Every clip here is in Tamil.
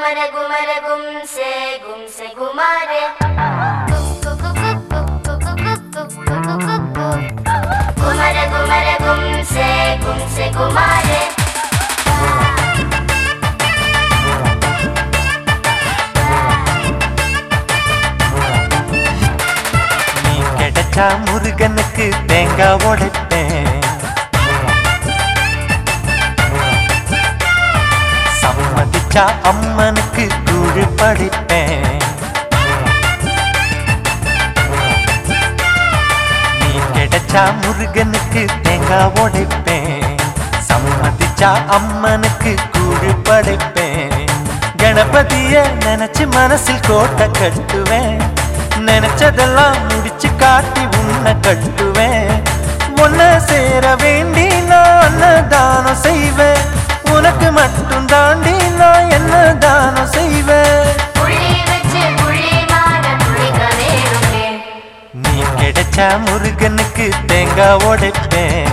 गुमरे गुमरे गुमसे गुमारे गुमरे गुमरे गुमसे गुमारे நீ கிடைச்சா முருகனுக்கு தேங்காய் உடைப்பேன், சம்மதிச்சா அம்மனுக்கு கூழு படைப்பேன். நீ கிடைச்சா முருகனுக்கு தேங்காய் உடைப்பேன், சம்மதிச்சா அம்மனுக்கு கூழு படைப்பேன். கணபதிய நினைச்சு மனசில் கோட்டை கட்டுவேன், நினைச்சதெல்லாம் முடிச்சு காட்டி உன்னை கட்டுவேன். உன்னை சேர வேண்டி நான் அன்னதானம் செய்வேன், உனக்கு மட்டும் தாண்டி நான் என்ன தானம் செய்வேன். நீ கிடைச்சா முருகனுக்கு தேங்காய் உடைப்பேன்.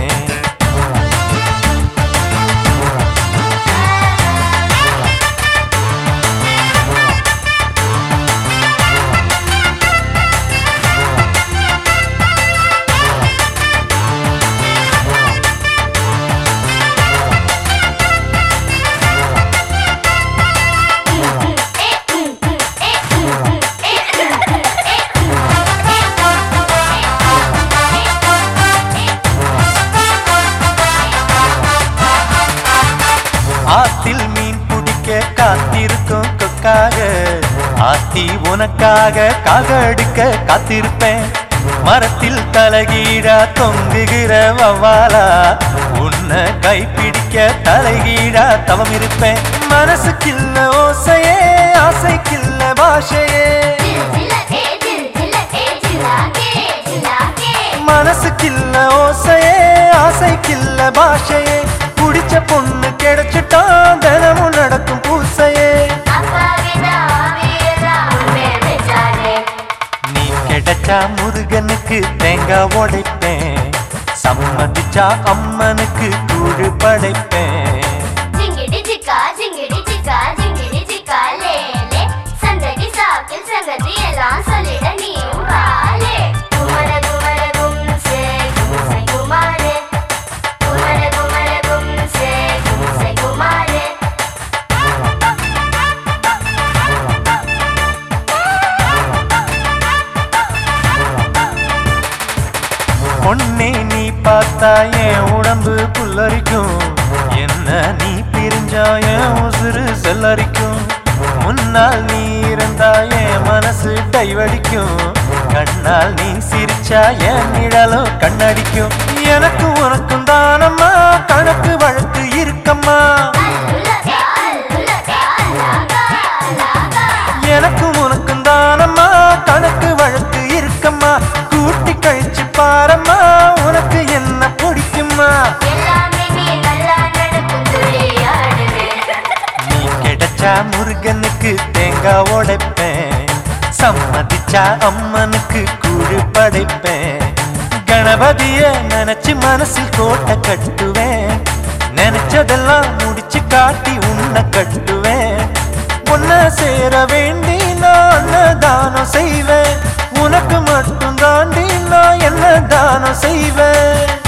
ஆத்தில் மீன் பிடிக்க காத்திருக்கும் கொக்காக, ஆத்தி உனக்காக காகடிக்க காத்திருப்பேன். மரத்தில் தலைகீழா தொங்குகிற வவ்வாலா, உன்னை கைப்பிடிக்க தலைகீழா தவம் இருப்பேன். மனசுக்கில்ல ஓசையே, ஆசைக்கில்ல பாஷையே, மனசுக்கில்ல ஓசையே, ஆசைக்கில்ல பாஷையே. குடிச்ச பொண்ணு கிடைச்சிட்டா தினமும் நடக்கும் பூசையே. நீ கிடைச்சா முருகனுக்கு தேங்காய் உடைப்பேன், சம்மதிச்சா அம்மனுக்கு கூழு படைப்பேன். பொன்னே நீ பார்த்தா என் உடம்பு புல்லரிக்கும், என்ன நீ பிரிஞ்சா என் உசுறு செல்லரிக்கும். முன்னால் நீ இருந்தா என் மனசு டைவடிக்கும், கண்ணால் நீ சிரிச்சா என் நிழலும் கண்ணடிக்கும். எனக்கு உனக்கும் தானம்மா கணக்கு வழக்கு இருக்கம்மா, எனக்கும் உனக்கும் தானம்மா கணக்கு வழக்கு இருக்கம்மா. கூட்டி கழிச்சு பாரம்மா உனக்கு என்ன பிடிக்குமா. நீ கிடைச்சா முருகனுக்கு தேங்காய் உடைப்பேன், சம்மதிச்சா அம்மனுக்கு கூழு படைப்பேன். கணபதிய நினைச்சு மனசில் கோட்டை கட்டுவேன், நினைச்சதெல்லாம் முடிச்சு காட்டி உன்னை கட்டுவேன். உன்னை சேர வேண்டி நான் தானம் செய்வேன், உனக்கு மட்டும் தாண்டி நான் என்ன தானம் செய்வேன்.